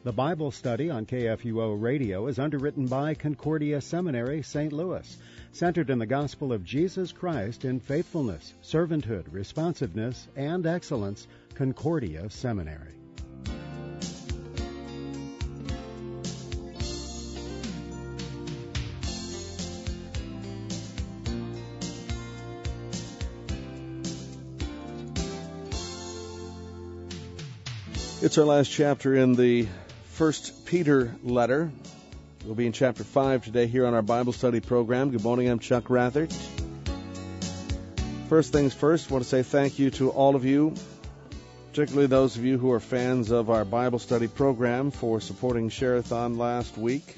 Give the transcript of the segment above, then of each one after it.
The Bible study on KFUO Radio is underwritten by Concordia Seminary, St. Louis, centered in the gospel of Jesus Christ in faithfulness, servanthood, responsiveness, and excellence. Concordia Seminary. It's our last chapter in the First Peter letter. We'll be in chapter 5 today here on our Bible study program. Good morning, I'm Chuck Rathert. First things first, I want to say thank you to all of you, particularly those of you who are fans of our Bible study program, for supporting Share-a-thon last week.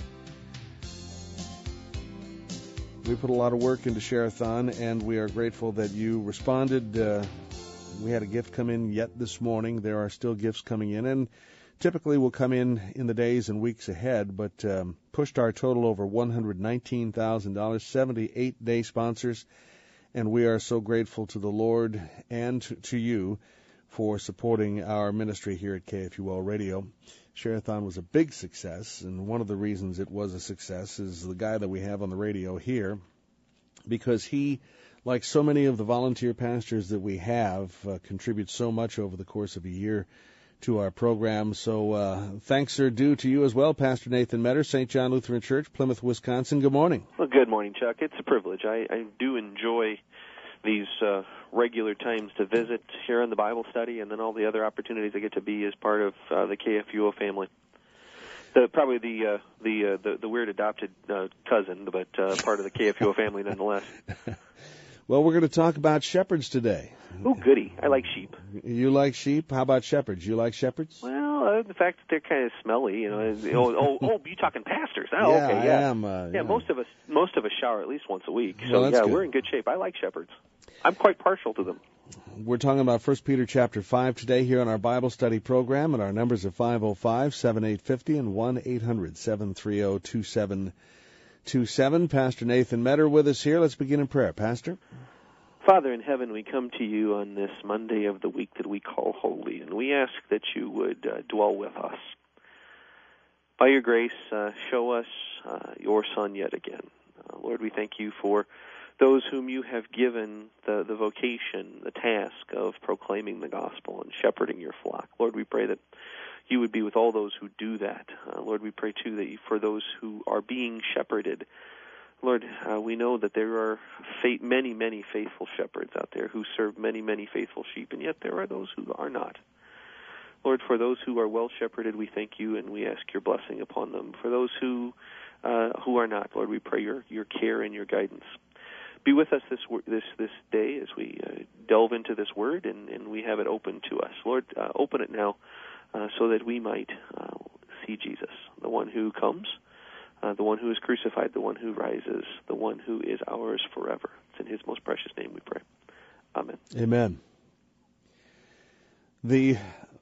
We put a lot of work into Share-a-thon, and we are grateful that you responded. We had a gift come in yet this morning. There are still gifts coming in, and typically will come in the days and weeks ahead, but pushed our total over $119,000, 78-day sponsors, and we are so grateful to the Lord and to you for supporting our ministry here at KFUO Radio. Share-a-thon was a big success, and one of the reasons it was a success is the guy that we have on the radio here, because he, like so many of the volunteer pastors that we have, contributes so much over the course of a year to our program. So thanks are due to you as well, Pastor Nathan Metter, St. John Lutheran Church, Plymouth, Wisconsin. Good morning. Well, good morning, Chuck. It's a privilege. I do enjoy these regular times to visit here in the Bible study, and then all the other opportunities I get to be as part of the KFUO family. Probably the weird adopted cousin, but part of the KFUO family nonetheless. Well, we're going to talk about shepherds today. Oh, goody. I like sheep. You like sheep? How about shepherds? You like shepherds? Well, the fact that they're kind of smelly, you talking pastors. Oh, yeah, okay, yeah. I am. Yeah, most of us shower at least once a week. So, well, good. We're in good shape. I like shepherds. I'm quite partial to them. We're talking about 1 Peter chapter 5 today here on our Bible study program, and our numbers are 505-7850 and 1-800-730-2727. Pastor Nathan Metter with us here. Let's begin in prayer. Pastor? Father in heaven, we come to you on this Monday of the week that we call holy, and we ask that you would dwell with us. By your grace, show us your Son yet again. Lord, we thank you for those whom you have given the vocation, the task of proclaiming the gospel and shepherding your flock. Lord, we pray that you would be with all those who do that. Lord, we pray, too, that for those who are being shepherded, Lord, we know that there are many, many faithful shepherds out there who serve many, many faithful sheep, and yet there are those who are not. Lord, for those who are well shepherded, we thank you and we ask your blessing upon them. For those who are not, Lord, we pray your care and your guidance. Be with us this day as we delve into this word and we have it open to us. Lord, open it now so that we might see Jesus, the one who comes, the one who is crucified, the one who rises, the one who is ours forever. It's in his most precious name we pray. Amen. Amen. The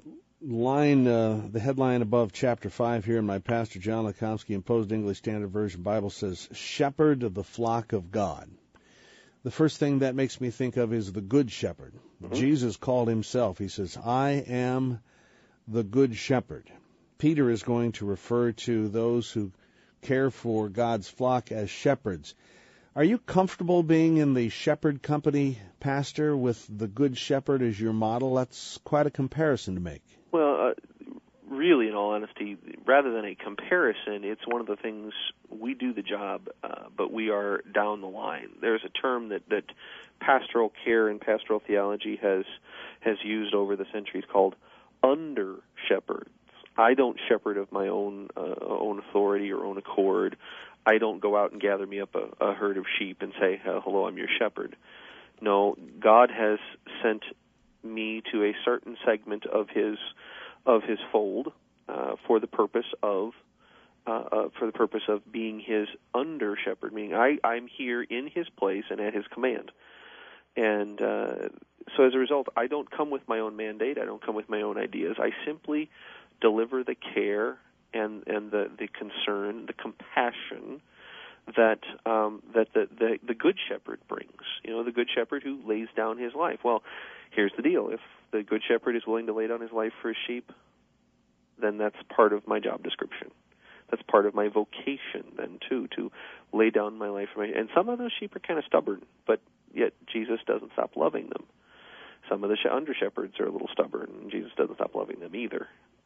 headline above chapter 5 here in my Pastor John Lekomsky Imposed English Standard Version Bible says, Shepherd of the Flock of God. The first thing that makes me think of is the Good Shepherd. Mm-hmm. Jesus called himself. He says, I am the Good Shepherd. Peter is going to refer to those who care for God's flock as shepherds. Are you comfortable being in the shepherd company, Pastor, with the Good Shepherd as your model? That's quite a comparison to make. Well, really, in all honesty, rather than a comparison, it's one of the things we do the job, but we are down the line. There's a term that pastoral care and pastoral theology has used over the centuries called under-shepherds. I don't shepherd of my own authority or own accord. I don't go out and gather me up a herd of sheep and say, hello, I'm your shepherd. No, God has sent me to a certain segment of his fold for the purpose of being his under shepherd, meaning I'm here in his place and at his command. And so as a result, I don't come with my own mandate. I don't come with my own ideas. I simply deliver the care and the concern, the compassion that the good shepherd brings. You know, the good shepherd who lays down his life. Well, here's the deal: if the good shepherd is willing to lay down his life for his sheep, then that's part of my job description. That's part of my vocation then too, to lay down my life for my. And some of those sheep are kind of stubborn, but yet Jesus doesn't stop loving them. Some of the under shepherds are a little stubborn, and Jesus doesn't stop loving them either.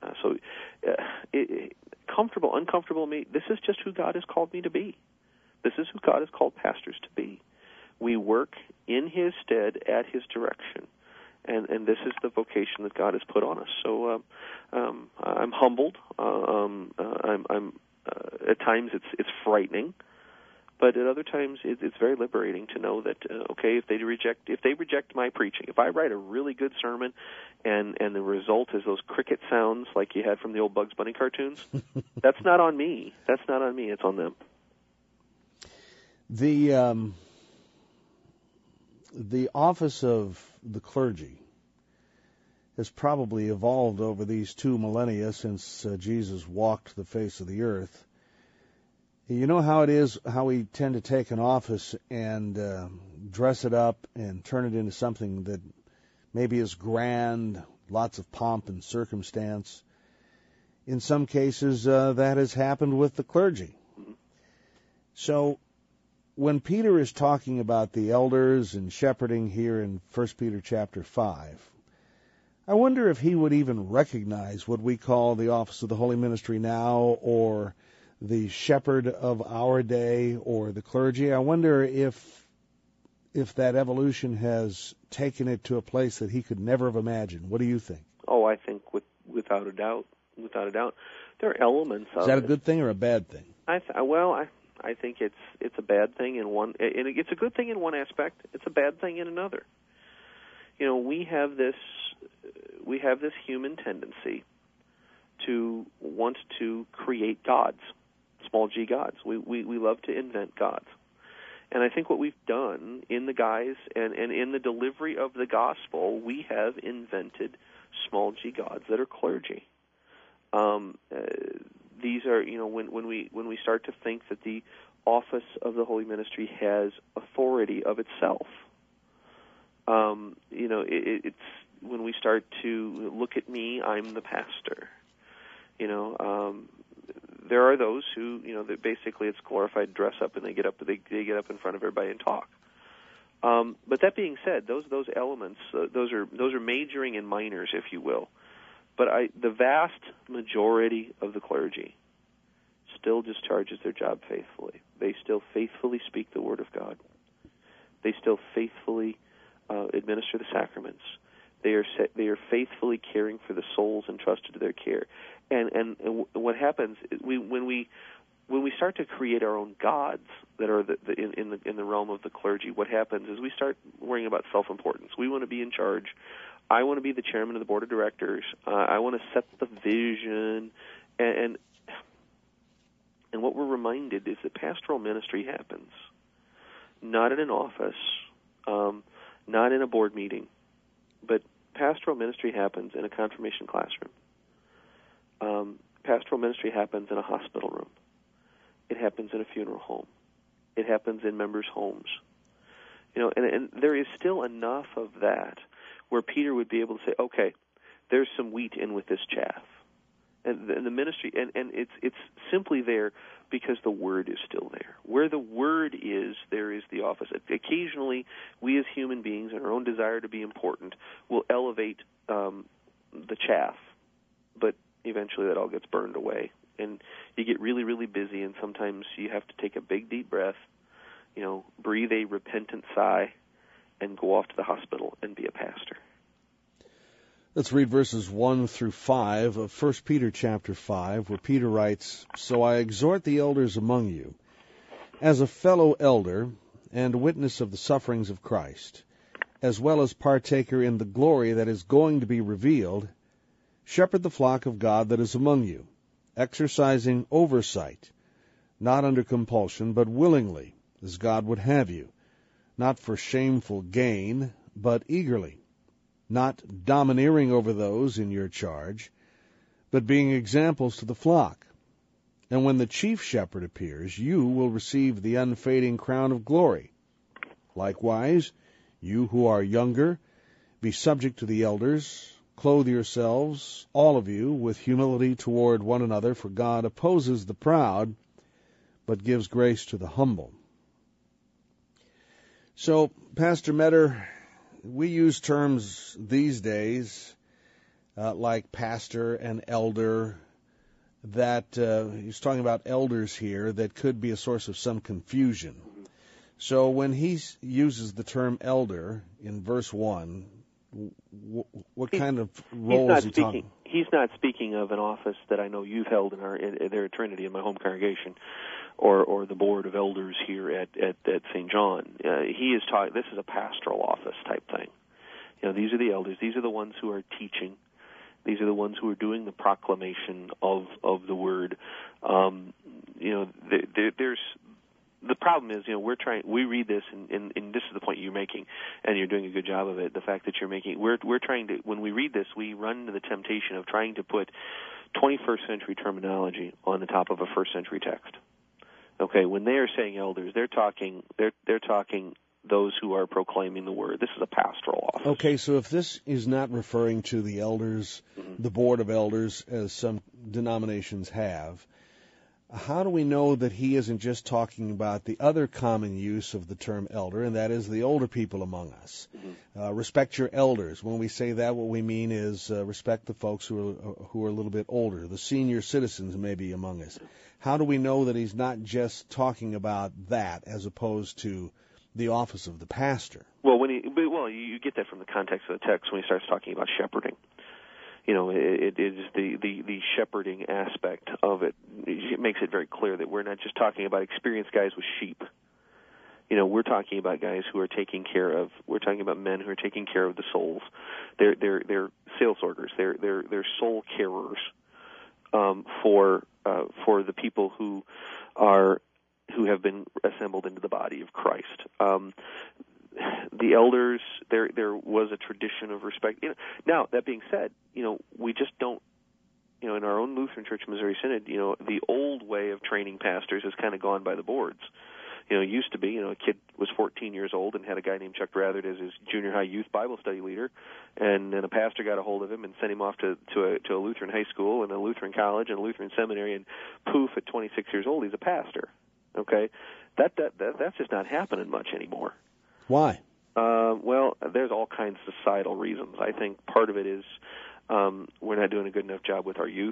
Comfortable, uncomfortable me. This is just who God has called me to be. This is who God has called pastors to be. We work in His stead at His direction, and this is the vocation that God has put on us. So I'm humbled. I'm at times it's frightening, but at other times it's very liberating to know that if they reject my preaching, if I write a really good sermon, and the result is those cricket sounds like you had from the old Bugs Bunny cartoons, that's not on me. That's not on me. It's on them. The office of the clergy has probably evolved over these 2 millennia since Jesus walked the face of the earth. You know how it is, how we tend to take an office and dress it up and turn it into something that maybe is grand, lots of pomp and circumstance. In some cases, that has happened with the clergy. So when Peter is talking about the elders and shepherding here in 1 Peter chapter 5, I wonder if he would even recognize what we call the office of the holy ministry now, or the shepherd of our day, or the clergy. I wonder if that evolution has taken it to a place that he could never have imagined. What do you think? Oh, I think without a doubt, there are elements of it. Is that a good thing or a bad thing? I think it's a bad thing in one, and it's a good thing in one aspect. It's a bad thing in another. You know, we have this human tendency to want to create gods, small g gods. We love to invent gods. And I think what we've done in the guise and in the delivery of the gospel, we have invented small g gods that are clergy. These are, when we start to think that the office of the holy ministry has authority of itself. It's when we start to look at me, I'm the pastor. There are those who, that basically it's glorified dress up, and they get up in front of everybody and talk. But that being said, those elements, those are majoring and minors, if you will. But the vast majority of the clergy still discharges their job faithfully. They still faithfully speak the Word of God. They still faithfully administer the sacraments. They are faithfully caring for the souls entrusted to their care. And what happens is when we start to create our own gods that are in the realm of the clergy, what happens is we start worrying about self-importance. We want to be in charge. I want to be the chairman of the board of directors. I want to set the vision. And what we're reminded is that pastoral ministry happens not in an office, not in a board meeting, but pastoral ministry happens in a confirmation classroom. Pastoral ministry happens in a hospital room. It happens in a funeral home. It happens in members' homes. And there is still enough of that where Peter would be able to say, okay, there's some wheat in with this chaff. And the ministry, and it's simply there because the Word is still there. Where the Word is, there is the office. Occasionally, we as human beings, in our own desire to be important, will elevate the chaff, but eventually that all gets burned away. And you get really, really busy, and sometimes you have to take a big, deep breath, breathe a repentant sigh, and go off to the hospital and be a pastor. Let's read verses 1 through 5 of 1 Peter chapter 5, where Peter writes, "So I exhort the elders among you, as a fellow elder and witness of the sufferings of Christ, as well as partaker in the glory that is going to be revealed, shepherd the flock of God that is among you, exercising oversight, not under compulsion, but willingly, as God would have you, not for shameful gain, but eagerly, not domineering over those in your charge, but being examples to the flock. And when the chief shepherd appears, you will receive the unfading crown of glory. Likewise, you who are younger, be subject to the elders. Clothe yourselves, all of you, with humility toward one another, for God opposes the proud, but gives grace to the humble. So, Pastor Metter, we use terms these days like pastor and elder, that he's talking about elders here, that could be a source of some confusion. So when he uses the term elder in verse 1, what kind of role is he talking? He's not speaking of an office that I know you've held there at Trinity in my home congregation, or the board of elders here at St. John. He is talking. This is a pastoral office type thing. These are the elders. These are the ones who are teaching. These are the ones who are doing the proclamation of the word. There's the problem is, we read this, and this is the point you're making, and you're doing a good job of it. The fact that you're making, we're trying to, when we read this, we run into the temptation of trying to put 21st century terminology on the top of a first century text. Okay, when they are saying elders, they're talking those who are proclaiming the word. This is a pastoral office. Okay, so if this is not referring to the elders, the board of elders, as some denominations have, how do we know that he isn't just talking about the other common use of the term elder, and that is the older people among us? Respect your elders. When we say that, what we mean is respect the folks who are a little bit older, the senior citizens maybe among us. How do we know that he's not just talking about that as opposed to the office of the pastor? Well, you get that from the context of the text when he starts talking about shepherding. It is the shepherding aspect of it. It makes it very clear that we're not just talking about experienced guys with sheep. We're talking about guys who are taking care of. We're talking about men who are taking care of the souls. They're sales workers. They're soul carers for the people who have been assembled into the body of Christ. The elders, there was a tradition of respect. Now, that being said, we just don't, in our own Lutheran Church Missouri Synod, the old way of training pastors has kind of gone by the boards. It used to be, a kid was 14 years old and had a guy named Chuck Rathard as his junior high youth Bible study leader, and then a pastor got a hold of him and sent him off to a Lutheran high school and a Lutheran college and a Lutheran seminary, and poof, at 26 years old, he's a pastor. Okay, that's just not happening much anymore. Why? Well, there's all kinds of societal reasons. I think part of it is we're not doing a good enough job with our youth,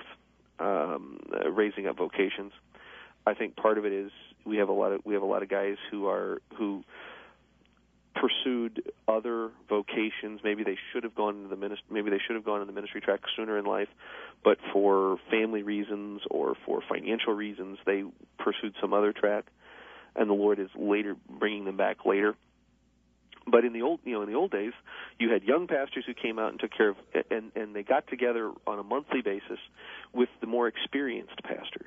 raising up vocations. I think part of it is we have a lot of guys who pursued other vocations. Maybe they should have gone into the ministry track sooner in life, but for family reasons or for financial reasons, they pursued some other track, and the Lord is later bringing them back later. But in the old days, you had young pastors who came out and took care of, and they got together on a monthly basis with the more experienced pastors.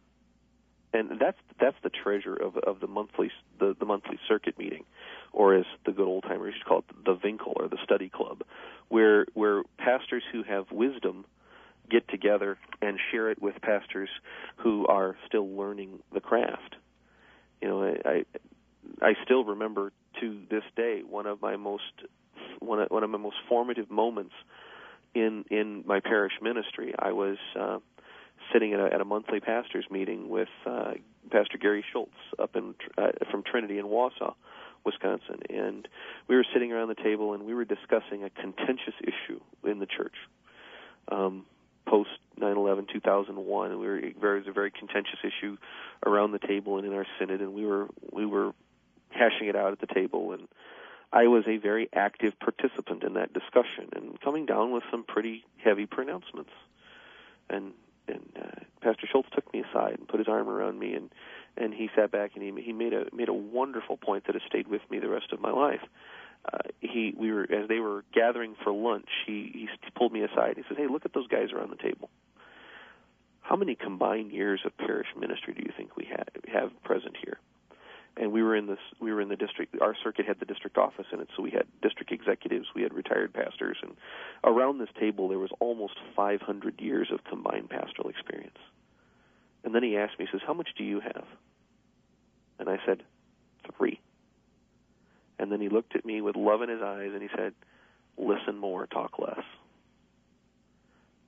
And that's the treasure of the monthly circuit meeting, or as the good old timers used to call it, the Winkel or the study club, where pastors who have wisdom get together and share it with pastors who are still learning the craft. I still remember to this day one of my most formative moments in my parish ministry. I was sitting at a monthly pastors meeting with Pastor Gary Schultz up from Trinity in Wausau, Wisconsin, and we were sitting around the table and we were discussing a contentious issue in the church. Post 9/11, 2001, and it was a very contentious issue around the table and in our synod, and we were hashing it out at the table, and I was a very active participant in that discussion and coming down with some pretty heavy pronouncements. And Pastor Schultz took me aside and put his arm around me, and he sat back and he made a wonderful point that has stayed with me the rest of my life. As they were gathering for lunch, he pulled me aside. He said, "Hey, look at those guys around the table. How many combined years of parish ministry do you think we have present here?" And we were in the district. Our circuit had the district office in it, so we had district executives, we had retired pastors, and around this table there was almost 500 years of combined pastoral experience. And then he asked me, he says, "How much do you have?" And I said, 3. And then he looked at me with love in his eyes, and he said, "Listen more, talk less."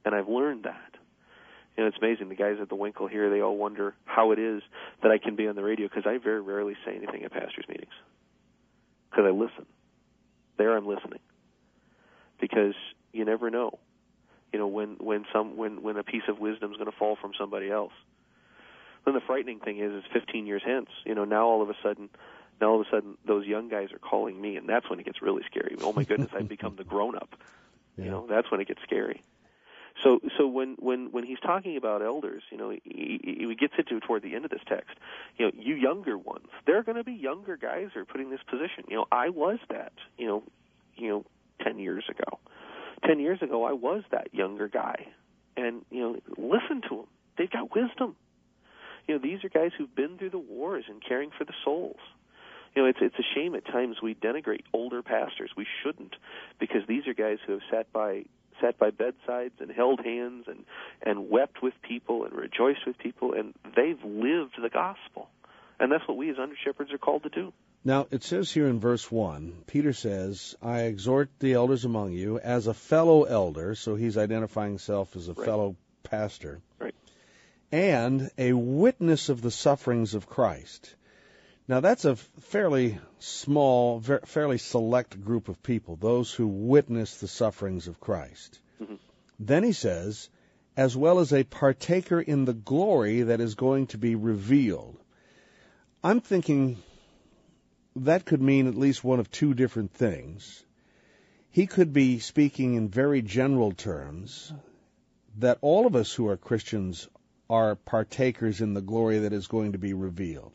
and I've learned that. You know, it's amazing. The guys at the Winkle here, they all wonder how it is that I can be on the radio, because I very rarely say anything at pastors' meetings, because I listen. There I'm listening, because you never know. You know, when a piece of wisdom is going to fall from somebody else. Then the frightening thing is 15 years hence, you know, now all of a sudden those young guys are calling me, and that's when it gets really scary. Oh my goodness, I've become the grown-up. Yeah. You know, that's when it gets scary. So when he's talking about elders, you know, he gets into toward the end of this text. You know, you younger ones, there are going to be younger guys who are putting this position. You know, I was that. You know, 10 years ago. 10 years ago, I was that younger guy, and you know, listen to them. They've got wisdom. You know, these are guys who've been through the wars and caring for the souls. You know, it's a shame at times we denigrate older pastors. We shouldn't, because these are guys who have sat by bedsides and held hands and wept with people and rejoiced with people, and they've lived the gospel. And that's what we as under-shepherds are called to do. Now, it says here in verse 1, Peter says, I exhort the elders among you as a fellow elder, so he's identifying himself as a fellow pastor. Right. And a witness of the sufferings of Christ. Now, that's a fairly small, fairly select group of people, those who witness the sufferings of Christ. Mm-hmm. Then he says, as well as a partaker in the glory that is going to be revealed. I'm thinking that could mean at least one of two different things. He could be speaking in very general terms, that all of us who are Christians are partakers in the glory that is going to be revealed.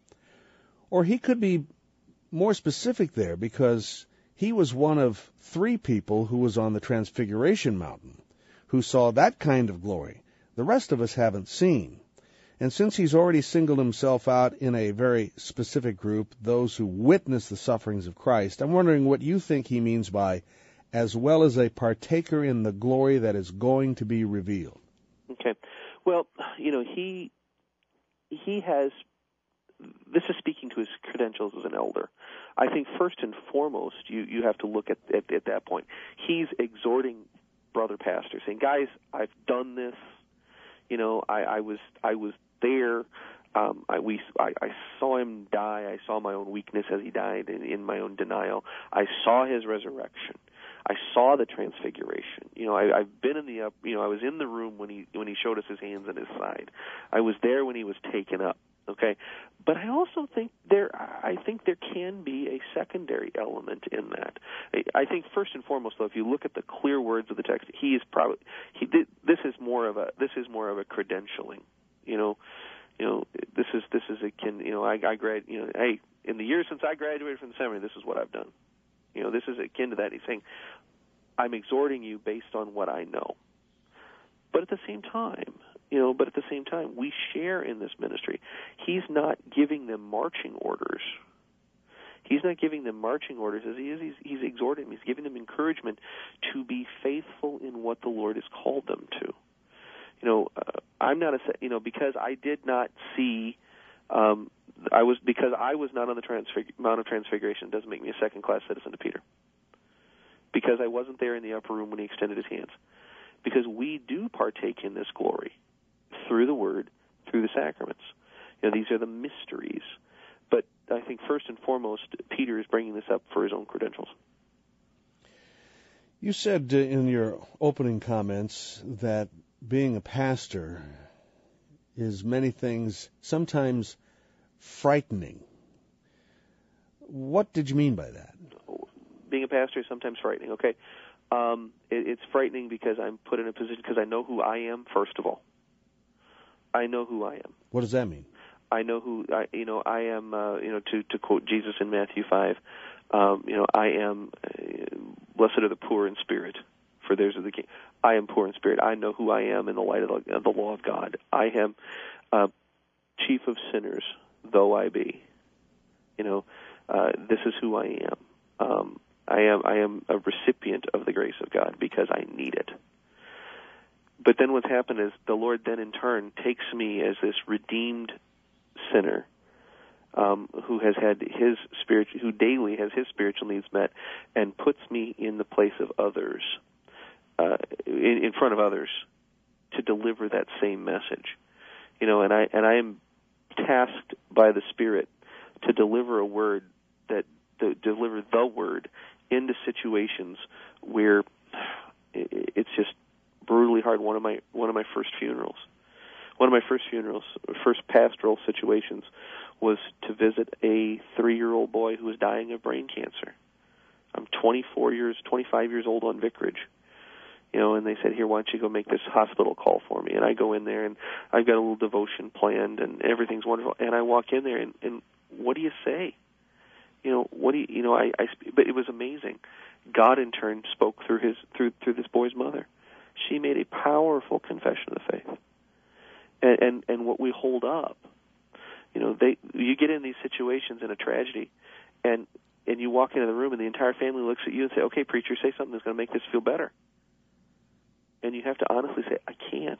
Or he could be more specific there, because he was one of 3 people who was on the Transfiguration Mountain, who saw that kind of glory. The rest of us haven't seen. And since he's already singled himself out in a very specific group, those who witness the sufferings of Christ, I'm wondering what you think he means by, as well as a partaker in the glory that is going to be revealed. Okay. Well, you know, he has, this is speaking to his credentials as an elder. I think first and foremost, you have to look at that point. He's exhorting brother pastors, saying, guys, I've done this. You know, I was there. I saw him die. I saw my own weakness as he died in my own denial. I saw his resurrection. I saw the transfiguration. You know, I've been in the I was in the room when he showed us his hands and his side. I was there when he was taken up. Okay, but I also think there can be a secondary element in that. I think first and foremost, though, if you look at the clear words of the text, this is more of a credentialing. You know, this is akin. You know, hey, in the years since I graduated from the seminary, this is what I've done. You know, this is akin to that. He's saying, I'm exhorting you based on what I know. But at the same time, we share in this ministry. He's not giving them marching orders. He's not giving them marching orders as he is. He's exhorting them. He's giving them encouragement to be faithful in what the Lord has called them to. You know, I'm not because I did not see. Because I was not on the Mount of Transfiguration, doesn't make me a second-class citizen to Peter. Because I wasn't there in the upper room when he extended his hands. Because we do partake in this glory through the Word, through the sacraments. You know, these are the mysteries. But I think first and foremost, Peter is bringing this up for his own credentials. You said in your opening comments that being a pastor is many things, sometimes frightening. What did you mean by that? Being a pastor is sometimes frightening. Okay, it's frightening because I'm put in a position because I know who I am. First of all, I know who I am. What does that mean? I know who I am. To quote Jesus in Matthew 5, I am. Blessed are the poor in spirit, for theirs is the kingdom. I am poor in spirit. I know who I am in the light of the law of God. I am chief of sinners, though I be. This is who I am. I am a recipient of the grace of God because I need it. But then what's happened is the Lord then in turn takes me as this redeemed sinner who has had who daily has his spiritual needs met, and puts me in the place of others in front of others to deliver that same message. And I am tasked by the Spirit to deliver a word deliver the word into situations where it's just brutally hard. One of my first pastoral situations was to visit a 3-year-old boy who was dying of brain cancer. I'm 25 years old on Vicarage. And they said, here, why don't you go make this hospital call for me? And I go in there, and I've got a little devotion planned, and everything's wonderful. And I walk in there, and what do you say? But it was amazing. God, in turn, spoke through this boy's mother. She made a powerful confession of the faith. And what we hold up, you get in these situations in a tragedy, and you walk into the room, and the entire family looks at you and say, okay, preacher, say something that's going to make this feel better. And you have to honestly say, I can't.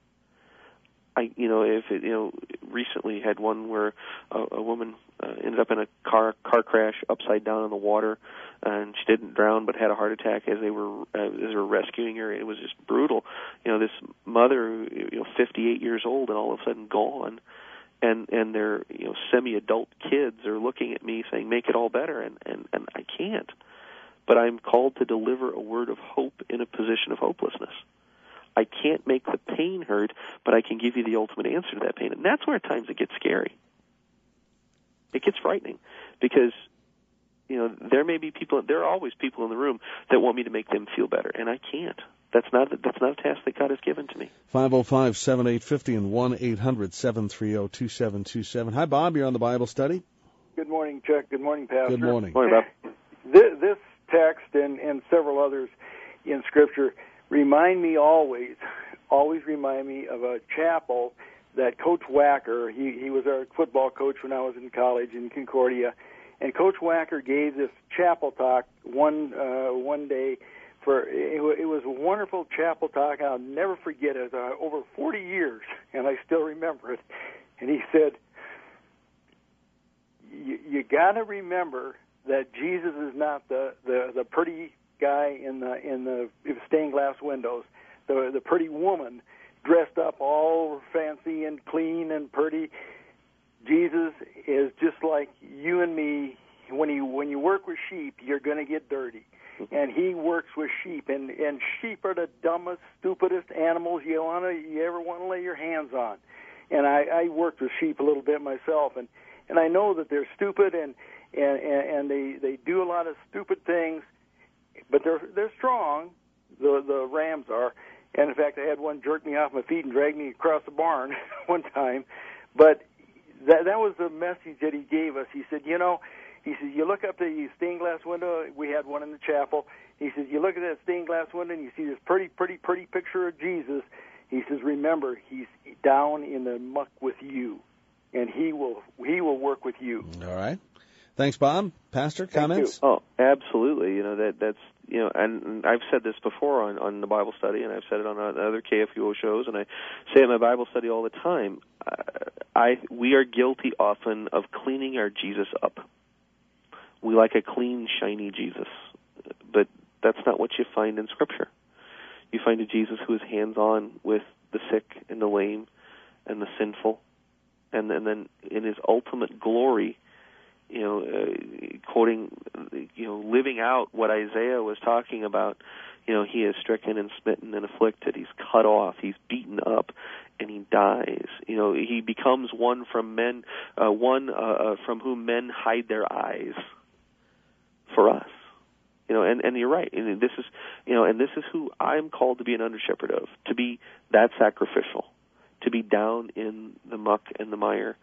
Recently had one where a woman ended up in a car crash upside down in the water, and she didn't drown but had a heart attack as they were rescuing her. It was just brutal. This mother, 58 years old, and all of a sudden gone, and their semi-adult kids are looking at me saying, make it all better, and I can't. But I'm called to deliver a word of hope in a position of hopelessness. I can't make the pain hurt, but I can give you the ultimate answer to that pain. And that's where at times it gets scary. It gets frightening because, there are always people in the room that want me to make them feel better, and I can't. That's not a task that God has given to me. 505-7850 and 1-800-730-2727. Hi, Bob. You're on the Bible study. Good morning, Chuck. Good morning, Pastor. Good morning. Morning, Bob. This text and several others in Scripture always remind me of a chapel that Coach Wacker, he was our football coach when I was in college in Concordia, and Coach Wacker gave this chapel talk one day. It was a wonderful chapel talk. I'll never forget it. Over 40 years, and I still remember it. And he said, "You got to remember that Jesus is not the pretty guy in the stained glass windows, the pretty woman dressed up all fancy and clean and pretty. Jesus is just like you and me. When you work with sheep, you're going to get dirty, and he works with sheep, and sheep are the dumbest, stupidest animals you ever want to lay your hands on. And I worked with sheep a little bit myself, and I know that they're stupid and they do a lot of stupid things, but they're strong. The rams are, and in fact, I had one jerk me off my feet and drag me across the barn one time. But that was the message that he gave us. He said, you look up the stained glass window. We had one in the chapel. He says, you look at that stained glass window and you see this pretty picture of Jesus. He says, remember, he's down in the muck with you, and he will work with you. All right. Thanks, Bob. Pastor, comments? Oh, absolutely. That's and I've said this before on the Bible study, and I've said it on other KFUO shows, and I say it in my Bible study all the time. We are guilty often of cleaning our Jesus up. We like a clean, shiny Jesus, but that's not what you find in Scripture. You find a Jesus who is hands-on with the sick and the lame and the sinful, and then in his ultimate glory, quoting, living out what Isaiah was talking about. He is stricken and smitten and afflicted. He's cut off. He's beaten up, and he dies. He becomes one from men, from whom men hide their eyes for us. And you're right. And this is, and this is who I'm called to be an under-shepherd of, to be that sacrificial, to be down in the muck and the mire.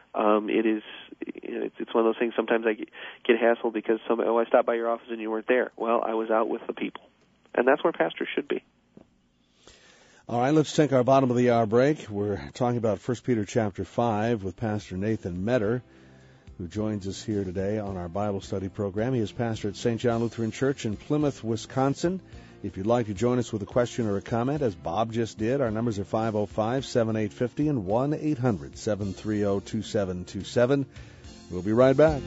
It's one of those things. Sometimes I get hassled because I stopped by your office and you weren't there. Well, I was out with the people, and that's where pastors should be. All right, let's take our bottom of the hour break. We're talking about 1 Peter chapter 5 with Pastor Nathan Metter, who joins us here today on our Bible study program. He is pastor at St. John Lutheran Church in Plymouth, Wisconsin. If you'd like to join us with a question or a comment, as Bob just did, our numbers are 505-7850 and 1-800-730-2727. We'll be right back.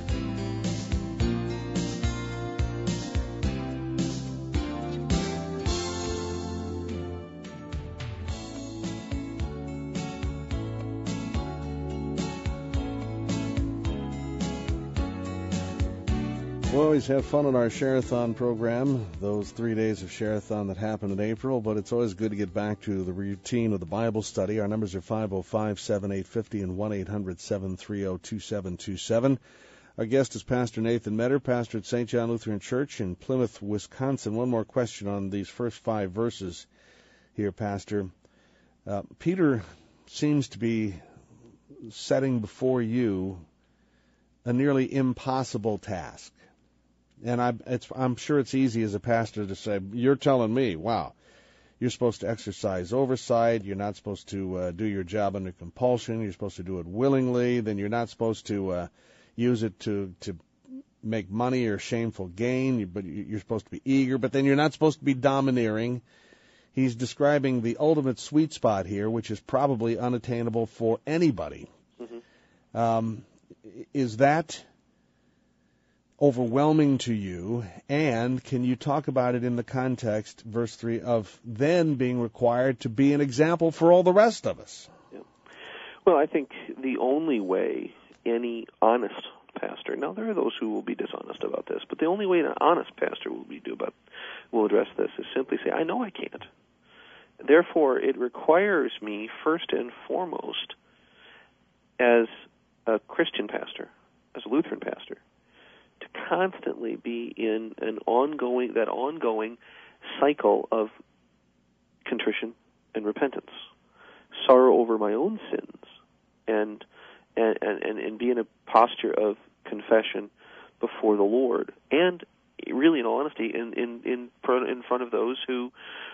We always have fun on our Share-a-thon program, those 3 days of Share-a-thon that happened in April, but it's always good to get back to the routine of the Bible study. Our numbers are 505-7850 and 1-800-730-2727. Our guest is Pastor Nathan Metter, pastor at St. John Lutheran Church in Plymouth, Wisconsin. One more question on these first 5 verses here, Pastor. Peter seems to be setting before you a nearly impossible task. And I'm sure it's easy as a pastor to say, you're telling me, wow, you're supposed to exercise oversight, you're not supposed to do your job under compulsion, you're supposed to do it willingly, then you're not supposed to use it to make money or shameful gain, but you're supposed to be eager, but then you're not supposed to be domineering. He's describing the ultimate sweet spot here, which is probably unattainable for anybody. Mm-hmm. Is that overwhelming to you? And can you talk about it in the context, verse 3, of then being required to be an example for all the rest of us? Yeah. Well, I think the only way any honest pastor, now there are those who will be dishonest about this, but the only way an honest pastor will address this is simply say, I know I can't. Therefore, it requires me, first and foremost, as a Christian pastor, as a Lutheran pastor, to constantly be in that ongoing cycle of contrition and repentance, sorrow over my own sins, and be in a posture of confession before the Lord, and really, in all honesty, in front of those who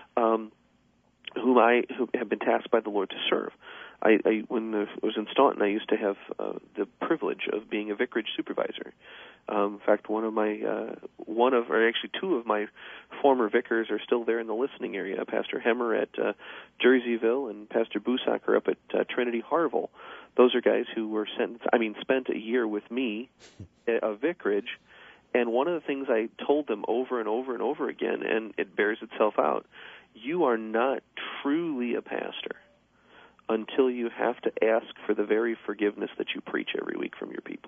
have been tasked by the Lord to serve. When I was in Staunton, I used to have the privilege of being a vicarage supervisor. In fact, two of my former vicars are still there in the listening area. Pastor Hemmer at Jerseyville and Pastor Busacker up at Trinity Harville. Those are guys who were spent a year with me at a vicarage. And one of the things I told them over and over and over again, and it bears itself out, you are not truly a pastor until you have to ask for the very forgiveness that you preach every week from your people.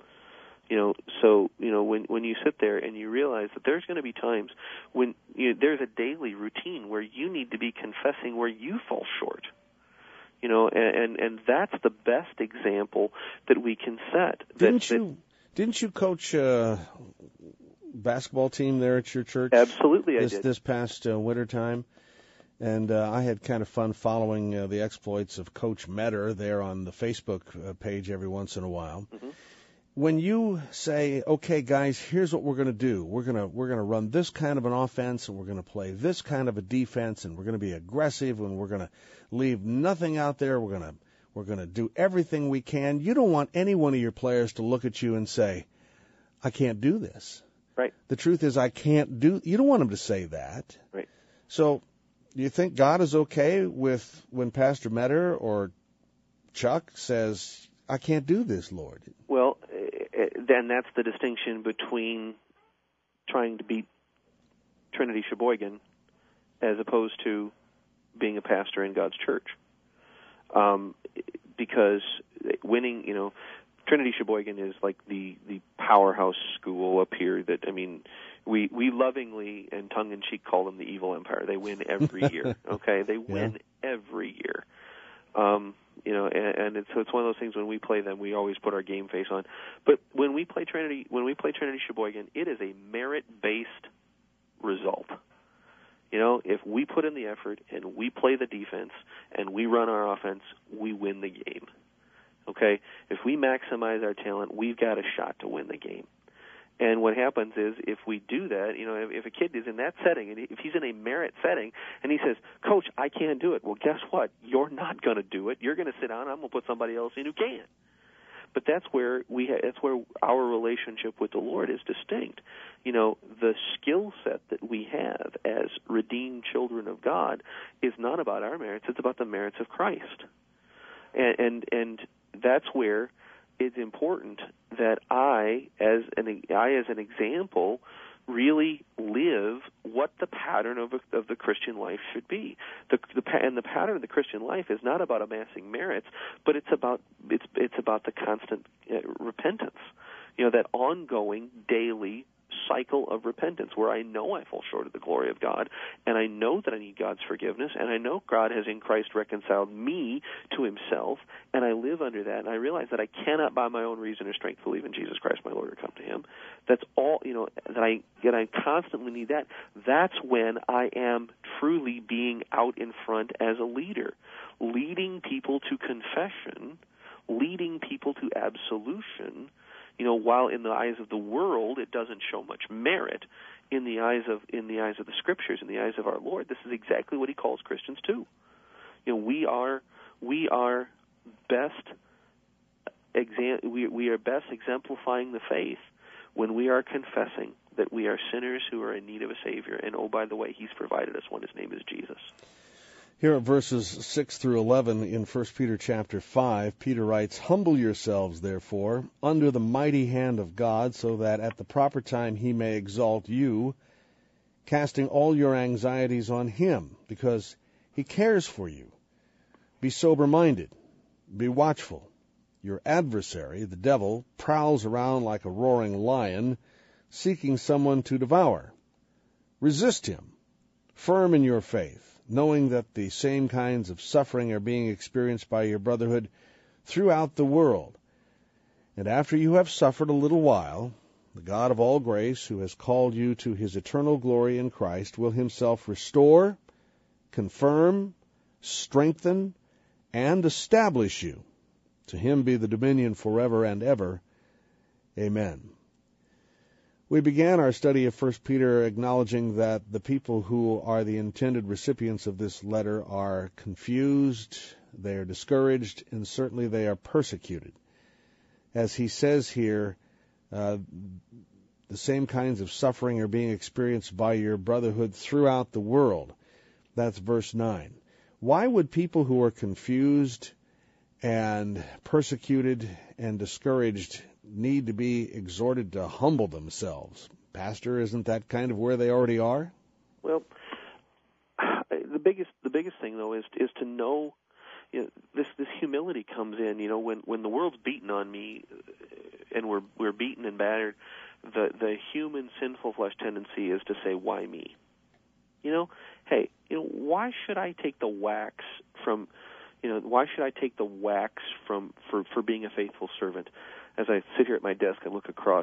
When you sit there and you realize that there's going to be times when there's a daily routine where you need to be confessing where you fall short. And that's the best example that we can set. Didn't you coach basketball team there at your church? Absolutely, I did. This past winter time. And I had kind of fun following the exploits of Coach Metter there on the Facebook page every once in a while. Mm-hmm. When you say, okay, guys, here's what we're going to do. We're going to run this kind of an offense, and we're going to play this kind of a defense, and we're going to be aggressive, and we're going to leave nothing out there. We're going to do everything we can. You don't want any one of your players to look at you and say, I can't do this. Right. The truth is I can't do. You don't want them to say that. Right. So do you think God is okay with when Pastor Metter or Chuck says, I can't do this, Lord? Well, then that's the distinction between trying to beat Trinity Sheboygan as opposed to being a pastor in God's church. Because winning, Trinity Sheboygan is like the powerhouse school up here that, we lovingly and tongue-in-cheek call them the evil empire. They win every year, okay? They win every year. And it's one of those things when we play them, we always put our game face on. But when we play Trinity Sheboygan, it is a merit-based result. If we put in the effort and we play the defense and we run our offense, we win the game. Okay? If we maximize our talent, we've got a shot to win the game. And what happens is, if we do that, if a kid is in that setting, and if he's in a merit setting, and he says, Coach, I can't do it, well, guess what? You're not going to do it. You're going to sit down, and I'm going to put somebody else in who can. But that's where our relationship with the Lord is distinct. The skill set that we have as redeemed children of God is not about our merits. It's about the merits of Christ. And that's where it's important that I, as an example, really live what the pattern of the Christian life should be. The pattern of the Christian life is not about amassing merits, but it's about the constant repentance. that ongoing daily cycle of repentance where I know I fall short of the glory of God, and I know that I need God's forgiveness, and I know God has in Christ reconciled me to himself, and I live under that, and I realize that I cannot by my own reason or strength believe in Jesus Christ my Lord or come to him. That's all, that I constantly need that. That's when I am truly being out in front as a leader, leading people to confession, leading people to absolution, while in the eyes of the world it doesn't show much merit, in the eyes of the Scriptures, in the eyes of our Lord, this is exactly what he calls Christians to. We are best exemplifying the faith when we are confessing that we are sinners who are in need of a Savior, and oh, by the way, he's provided us one. His name is Jesus. Here at verses 6 through 11 in 1 Peter chapter 5, Peter writes, "Humble yourselves, therefore, under the mighty hand of God, so that at the proper time he may exalt you, casting all your anxieties on him, because he cares for you. Be sober-minded, be watchful. Your adversary, the devil, prowls around like a roaring lion, seeking someone to devour. Resist him, firm in your faith, knowing that the same kinds of suffering are being experienced by your brotherhood throughout the world. And after you have suffered a little while, the God of all grace, who has called you to his eternal glory in Christ, will himself restore, confirm, strengthen, and establish you. To him be the dominion forever and ever. Amen." We began our study of 1 Peter acknowledging that the people who are the intended recipients of this letter are confused, they are discouraged, and certainly they are persecuted. As he says here, the same kinds of suffering are being experienced by your brotherhood throughout the world. That's verse 9. Why would people who are confused and persecuted and discouraged need to be exhorted to humble themselves? Pastor, isn't that kind of where they already are? Well, the biggest thing though is to know, this humility comes in. When the world's beaten on me, and we're beaten and battered, the human sinful flesh tendency is to say, "Why me?" Hey, why should I take the whacks from? Why should I take the whacks for being a faithful servant? As I sit here at my desk, I look across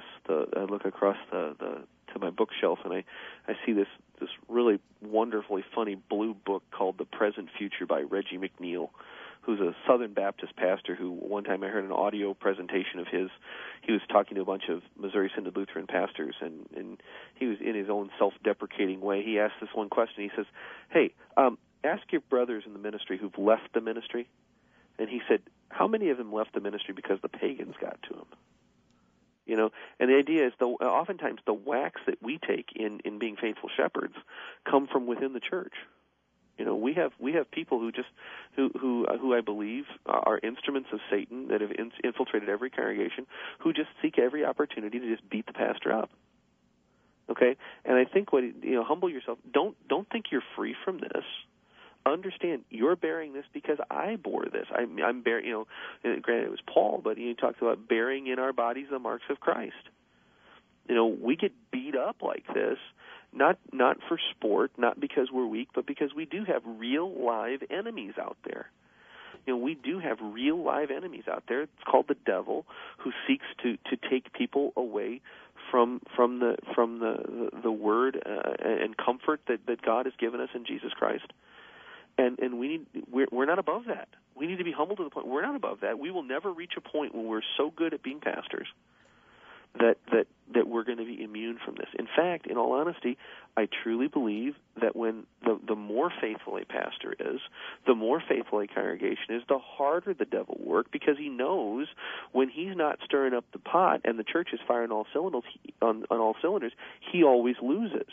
to my bookshelf, and I see this really wonderfully funny blue book called The Present Future by Reggie McNeil, who's a Southern Baptist pastor who one time I heard an audio presentation of his. He was talking to a bunch of Missouri Synod Lutheran pastors, and he was in his own self-deprecating way. He asked this one question. He says, "Hey, ask your brothers in the ministry who've left the ministry." And he said, "How many of them left the ministry because the pagans got to them?" And the idea is, oftentimes the whacks that we take in being faithful shepherds come from within the church. We have people who I believe are instruments of Satan that have infiltrated every congregation, who just seek every opportunity to just beat the pastor up. Okay, and I think humble yourself. Don't think you're free from this. Understand you're bearing this because I bore this. I'm bearing. Granted, it was Paul, but he talks about bearing in our bodies the marks of Christ. We get beat up like this, not for sport, not because we're weak, but because we do have real live enemies out there. We do have real live enemies out there. It's called the devil, who seeks to take people away from the word and comfort that God has given us in Jesus Christ. And we're not above that. We need to be humble to the point we're not above that. We will never reach a point when we're so good at being pastors that we're going to be immune from this. In fact, in all honesty, I truly believe that when the more faithful a pastor is, the more faithful a congregation is, the harder the devil works, because he knows when he's not stirring up the pot and the church is firing all cylinders on all cylinders, he always loses.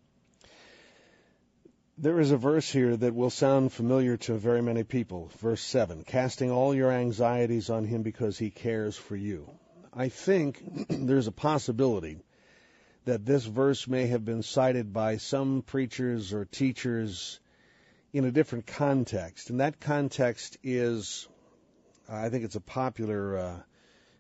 There is a verse here that will sound familiar to very many people. Verse 7, "Casting all your anxieties on him because he cares for you." I think there's a possibility that this verse may have been cited by some preachers or teachers in a different context. And that context is, I think it's a popular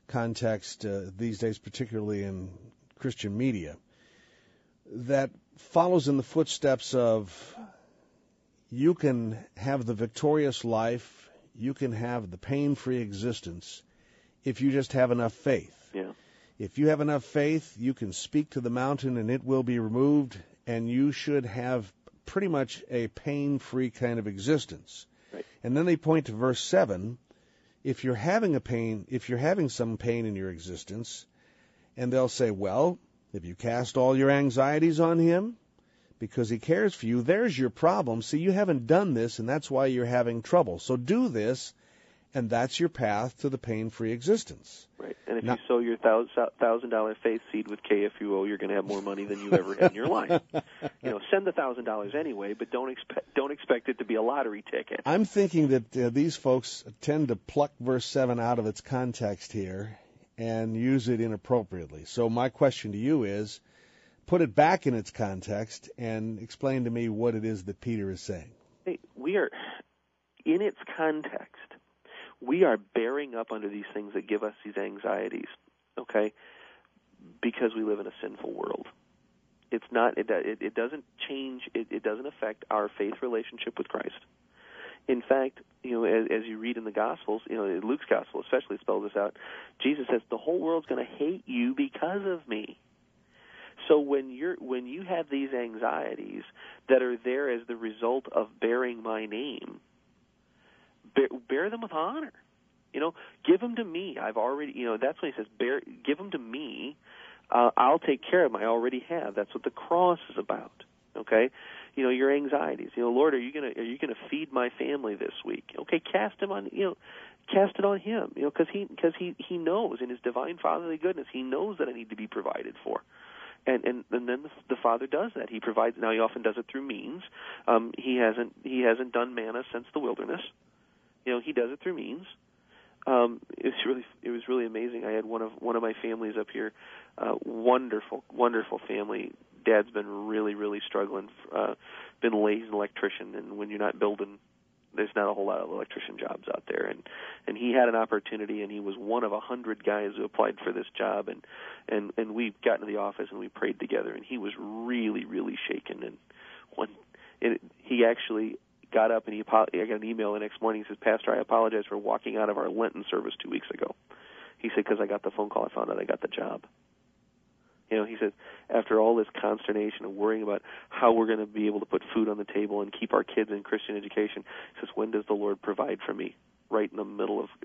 context these days, particularly in Christian media, that follows in the footsteps of you can have the victorious life, you can have the pain-free existence if you just have enough faith. Yeah. If you have enough faith, you can speak to the mountain and it will be removed, and you should have pretty much a pain-free kind of existence. Right. And then they point to verse 7, if you're having some pain in your existence, and they'll say, well, if you cast all your anxieties on him, because he cares for you, there's your problem. See, you haven't done this, and that's why you're having trouble. So do this, and that's your path to the pain-free existence. Right. And if you sow your $1,000 faith seed with KFUO, you're going to have more money than you've ever had in your life. Send the $1,000 anyway, but don't expect it to be a lottery ticket. I'm thinking that these folks tend to pluck verse 7 out of its context here and use it inappropriately. So my question to you is, put it back in its context and explain to me what it is that Peter is saying. Hey, we are, in its context, we are bearing up under these things that give us these anxieties, okay, because we live in a sinful world. It's not, it doesn't change, it doesn't affect our faith relationship with Christ. In fact, as you read in the Gospels, in Luke's Gospel especially spells this out, Jesus says, the whole world's going to hate you because of me. So when you have these anxieties that are there as the result of bearing my name, bear them with honor. Give them to me. I've already, that's when he says, give them to me. I'll take care of them. I already have. That's what the cross is about. Okay, your anxieties. Lord, are you gonna feed my family this week? Okay, cast it on him. Because he knows in his divine fatherly goodness, he knows that I need to be provided for. And then the Father does that. He provides. Now he often does it through means. He hasn't done manna since the wilderness. He does it through means. It was really amazing. I had one of my families up here, wonderful family. Dad's been really struggling. Been laid as an electrician, and when you're not building, there's not a whole lot of electrician jobs out there. And he had an opportunity, and he was one of 100 guys who applied for this job. And we got into the office and we prayed together, and he was really shaken. And he actually got up and I got an email the next morning. He says, Pastor, I apologize for walking out of our Lenten service 2 weeks ago. He said, because I got the phone call, I found out I got the job. He says, after all this consternation of worrying about how we're going to be able to put food on the table and keep our kids in Christian education, he says, when does the Lord provide for me? Right in the middle of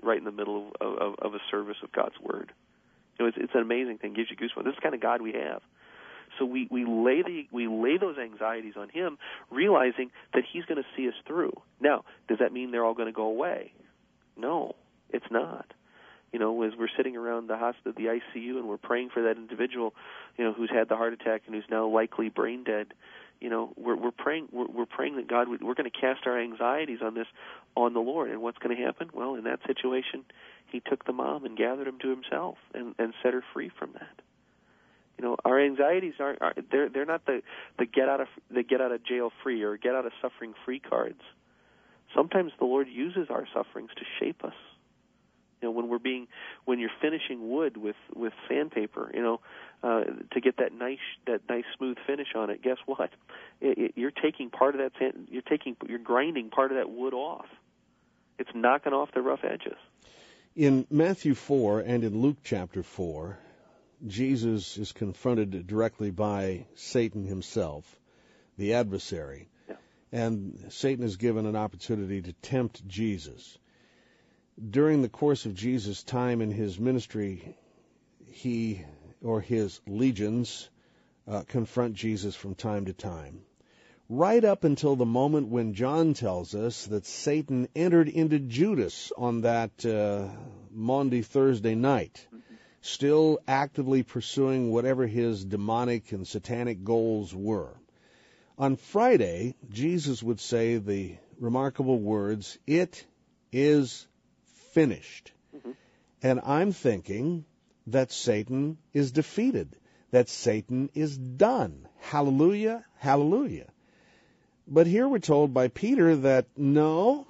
a service of God's Word. It's an amazing thing. It gives you goosebumps. This is the kind of God we have. So we lay those anxieties on Him, realizing that He's going to see us through. Now, does that mean they're all going to go away? No, it's not. As we're sitting around the hospital, the ICU, and we're praying for that individual, who's had the heart attack and who's now likely brain dead, we're praying that God we're going to cast our anxieties on the Lord. And what's going to happen? Well, in that situation, He took the mom and gathered him to Himself and set her free from that. Our anxieties they're not the get out of jail free or get out of suffering free cards. Sometimes the Lord uses our sufferings to shape us. When you're finishing wood with sandpaper, to get that nice smooth finish on it, guess what? You're taking part of that sand, you're grinding part of that wood off. It's knocking off the rough edges. In Matthew 4 and in Luke chapter 4, Jesus is confronted directly by Satan himself, the adversary. Yeah. And Satan is given an opportunity to tempt Jesus. During the course of Jesus' time in his ministry, he or his legions confront Jesus from time to time, right up until the moment when John tells us that Satan entered into Judas on that Maundy Thursday night, still actively pursuing whatever his demonic and satanic goals were. On Friday, Jesus would say the remarkable words, "It is finished." Mm-hmm. And I'm thinking that Satan is defeated, that Satan is done. Hallelujah, hallelujah. But here we're told by Peter that no,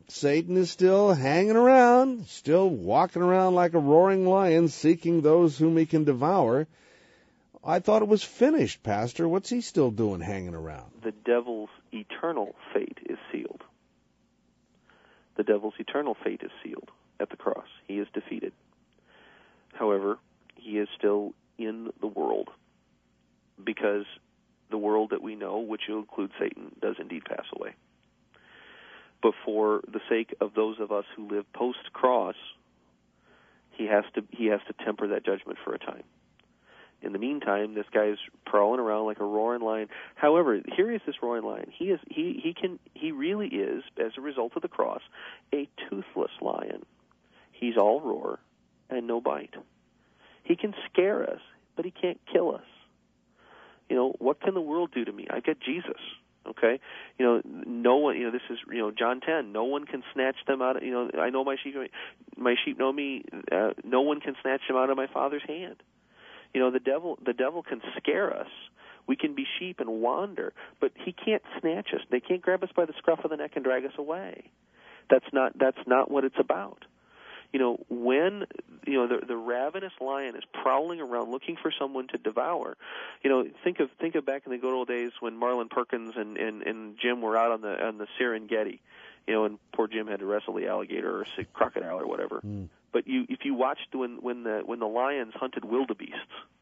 Satan is still hanging around, still walking around like a roaring lion, seeking those whom he can devour. I thought it was finished, Pastor. What's he still doing hanging around? The devil's eternal fate is sealed. The devil's eternal fate is sealed at the cross. He is defeated. However, he is still in the world, because the world that we know, which will include Satan, does indeed pass away. But for the sake of those of us who live post-cross, he has to temper that judgment for a time. In the meantime, this guy's prowling around like a roaring lion. However, here is this roaring lion. He really is, as a result of the cross, a toothless lion. He's all roar and no bite. He can scare us, but he can't kill us. You know, what can the world do to me? I got Jesus. Okay, no one. This is John 10. No one can snatch them out. I know my sheep know me. No one can snatch them out of my Father's hand. The devil can scare us. We can be sheep and wander, but he can't snatch us. They can't grab us by the scruff of the neck and drag us away. That's not what it's about. When the ravenous lion is prowling around looking for someone to devour, think of back in the good old days when Marlon Perkins and Jim were out on the Serengeti, and poor Jim had to wrestle the alligator or crocodile or whatever. But if you watched when the lions hunted wildebeests,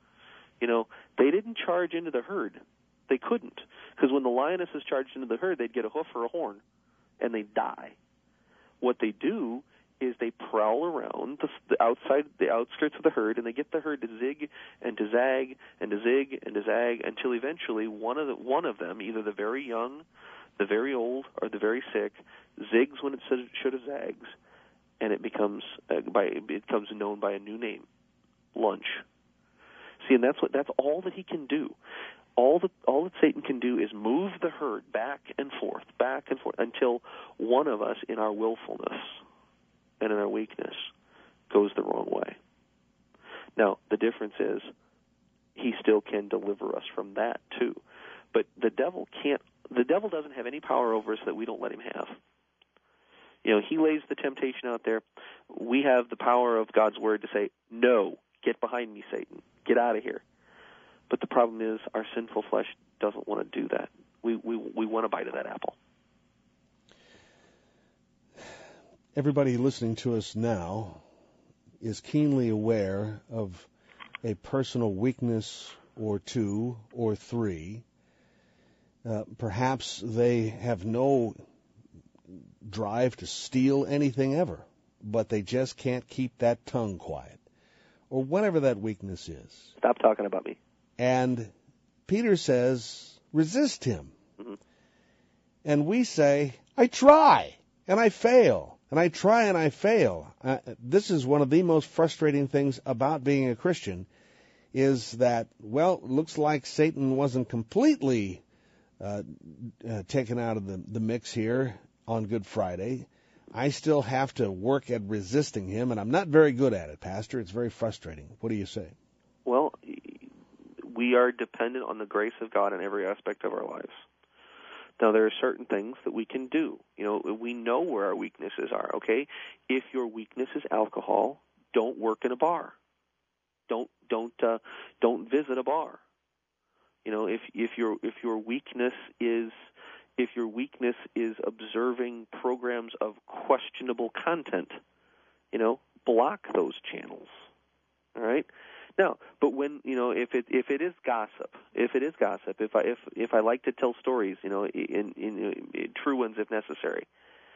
they didn't charge into the herd. They couldn't, because when the lionesses charged into the herd, they'd get a hoof or a horn, and they'd die. What they do is they prowl around the outskirts of the herd, and they get the herd to zig and to zag and to zig and to zag until eventually one of them, either the very young, the very old, or the very sick, zigs when it should have zags, and it becomes known by a new name, lunch. See, and that's all that he can do. All that Satan can do is move the herd back and forth, until one of us, in our willfulness and in our weakness, goes the wrong way. Now, the difference is he still can deliver us from that too. But the devil doesn't have any power over us that we don't let him have. He lays the temptation out there. We have the power of God's word to say, no, get behind me, Satan. Get out of here. But the problem is our sinful flesh doesn't want to do that. We want to bite of that apple. Everybody listening to us now is keenly aware of a personal weakness or two or three. Perhaps they have no drive to steal anything ever, but they just can't keep that tongue quiet, or whatever that weakness is. Stop talking about me. And Peter says, resist him. Mm-hmm. And we say, I try, and I fail. And I try and I fail. This is one of the most frustrating things about being a Christian, is that, it looks like Satan wasn't completely taken out of the mix here on Good Friday. I still have to work at resisting him, and I'm not very good at it, Pastor. It's very frustrating. What do you say? Well, we are dependent on the grace of God in every aspect of our lives. Now, there are certain things that we can do. We know where our weaknesses are, okay? If your weakness is alcohol, don't work in a bar. Don't visit a bar. If your weakness is observing programs of questionable content, block those channels. All right? Now, but when if it is gossip, if I like to tell stories, in true ones if necessary,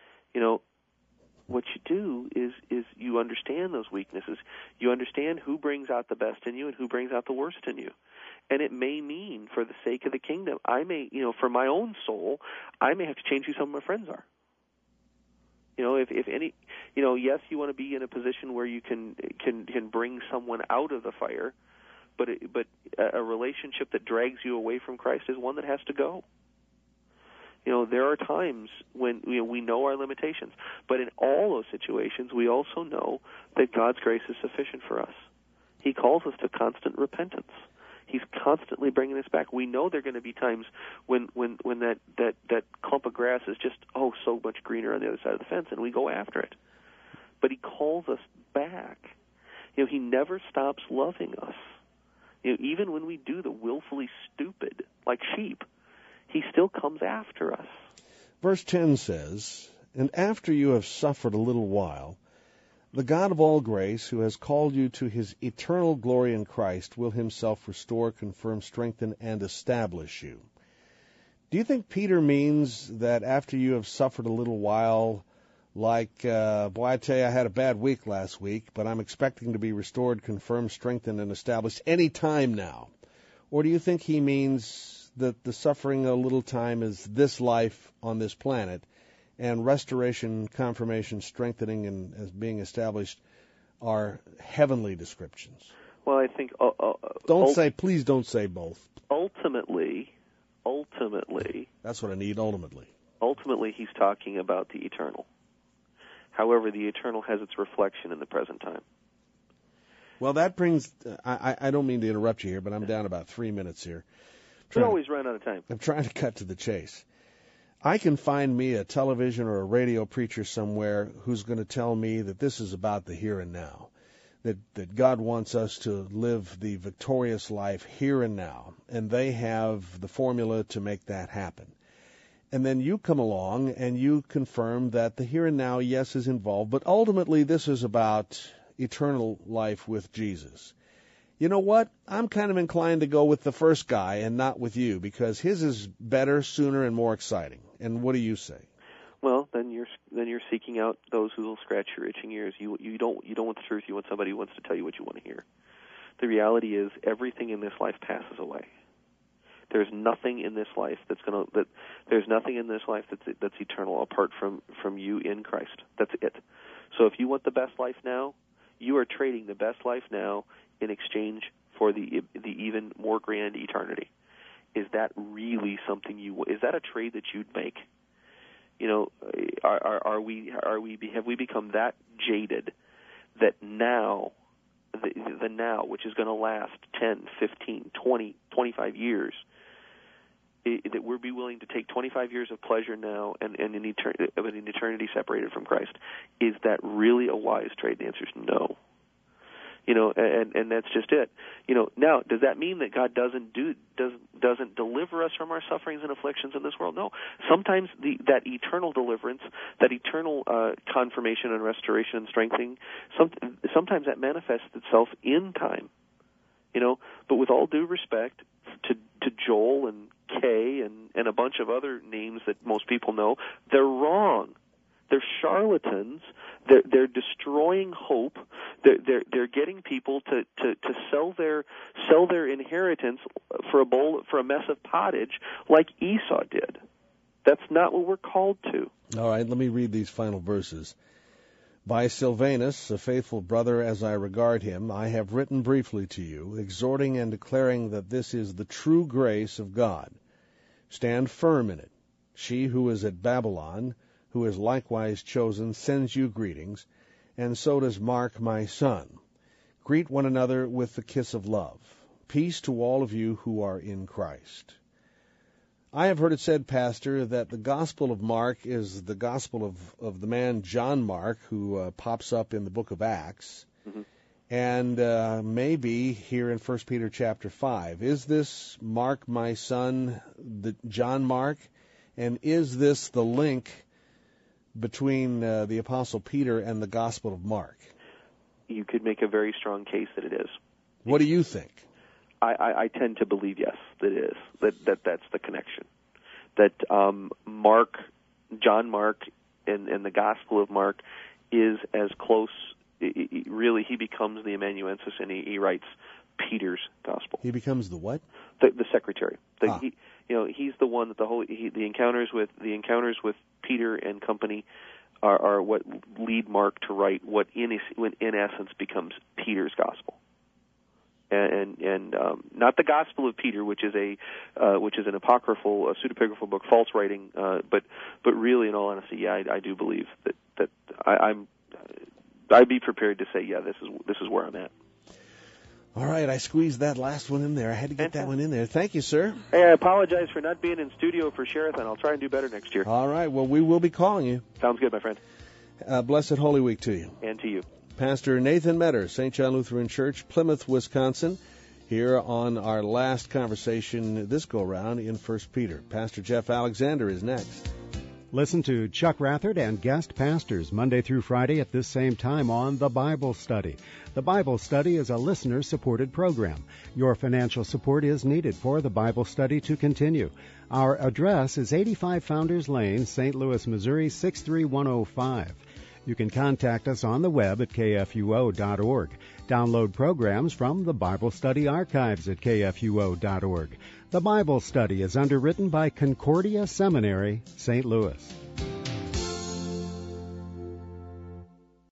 what you do is you understand those weaknesses. You understand who brings out the best in you and who brings out the worst in you. And it may mean, for the sake of the kingdom, I may, for my own soul, I may have to change who some of my friends are. If any, yes, you want to be in a position where you can bring someone out of the fire, but a relationship that drags you away from Christ is one that has to go. There are times when we know our limitations, but in all those situations, we also know that God's grace is sufficient for us. He calls us to constant repentance. He's constantly bringing us back. We know there are going to be times when that clump of grass is just, so much greener on the other side of the fence, and we go after it. But he calls us back. He never stops loving us. Even when we do the willfully stupid, like sheep, he still comes after us. Verse 10 says, "And after you have suffered a little while, the God of all grace, who has called you to his eternal glory in Christ, will himself restore, confirm, strengthen, and establish you." Do you think Peter means that after you have suffered a little while, like, I tell you, I had a bad week last week, but I'm expecting to be restored, confirmed, strengthened, and established any time now? Or do you think he means that the suffering a little time is this life on this planet, and restoration, confirmation, strengthening, and as being established are heavenly descriptions? Well, I think... Please don't say both. Ultimately... That's what I need, ultimately. Ultimately, he's talking about the eternal. However, the eternal has its reflection in the present time. Well, that brings... I don't mean to interrupt you here, but I'm down about 3 minutes here. We always run out of time. I'm trying to cut to the chase. I can find me a television or a radio preacher somewhere who's going to tell me that this is about the here and now, that God wants us to live the victorious life here and now, and they have the formula to make that happen. And then you come along and you confirm that the here and now, yes, is involved, but ultimately this is about eternal life with Jesus. You know what? I'm kind of inclined to go with the first guy and not with you, because his is better, sooner, and more exciting. And what do you say? Well, then you're seeking out those who will scratch your itching ears. You don't want the truth. You want somebody who wants to tell you what you want to hear. The reality is everything in this life passes away. There's nothing in this life that's eternal apart from you in Christ. That's it. So if you want the best life now, you are trading the best life now in exchange for the even more grand eternity. Is that really something is that a trade that you'd make? Have we become that jaded that now, the now, which is going to last 10, 15, 20, 25 years, that we'll be willing to take 25 years of pleasure now and an eternity separated from Christ? Is that really a wise trade? The answer is no. And that's just it. Now, does that mean that God doesn't deliver us from our sufferings and afflictions in this world? No. Sometimes that eternal deliverance, that eternal confirmation and restoration and strengthening, sometimes that manifests itself in time. But with all due respect to Joel and Kay and a bunch of other names that most people know, they're wrong. They're charlatans. They're destroying hope. They're getting people to sell their inheritance for a mess of pottage, like Esau did. That's not what we're called to. All right, let me read these final verses. "By Silvanus, a faithful brother as I regard him, I have written briefly to you, exhorting and declaring that this is the true grace of God. Stand firm in it. She who is at Babylon, who is likewise chosen, sends you greetings, and so does Mark, my son. Greet one another with the kiss of love. Peace to all of you who are in Christ." I have heard it said, Pastor, that the Gospel of Mark is the Gospel of the man John Mark, who pops up in the book of Acts, and maybe here in 1 Peter chapter 5. Is this Mark, my son, the John Mark? And is this the link between the Apostle Peter and the Gospel of Mark? You could make a very strong case that it is. What do you think? I tend to believe, yes, that it is. That's the connection. That Mark, John Mark, and the Gospel of Mark is as close. Really, he becomes the amanuensis, and he writes Peter's Gospel. He becomes the what? The secretary. He's the one that the encounters with Peter and company are what lead Mark to write what in essence becomes Peter's Gospel. And not the Gospel of Peter, which is an apocryphal, pseudepigraphal book, false writing. But really, in all honesty, yeah, I do believe that I'd be prepared to say, yeah, this is where I'm at. All right, I squeezed that last one in there. I had to get that one in there. Thank you, sir. Hey, I apologize for not being in studio for Sherathon. I'll try and do better next year. All right, well, we will be calling you. Sounds good, my friend. Blessed Holy Week to you. And to you. Pastor Nathan Metter, St. John Lutheran Church, Plymouth, Wisconsin, here on our last conversation this go-round in 1 Peter. Pastor Jeff Alexander is next. Listen to Chuck Rathert and guest pastors Monday through Friday at this same time on The Bible Study. The Bible Study is a listener-supported program. Your financial support is needed for the Bible Study to continue. Our address is 85 Founders Lane, St. Louis, Missouri, 63105. You can contact us on the web at kfuo.org. Download programs from the Bible Study archives at kfuo.org. The Bible Study is underwritten by Concordia Seminary, St. Louis.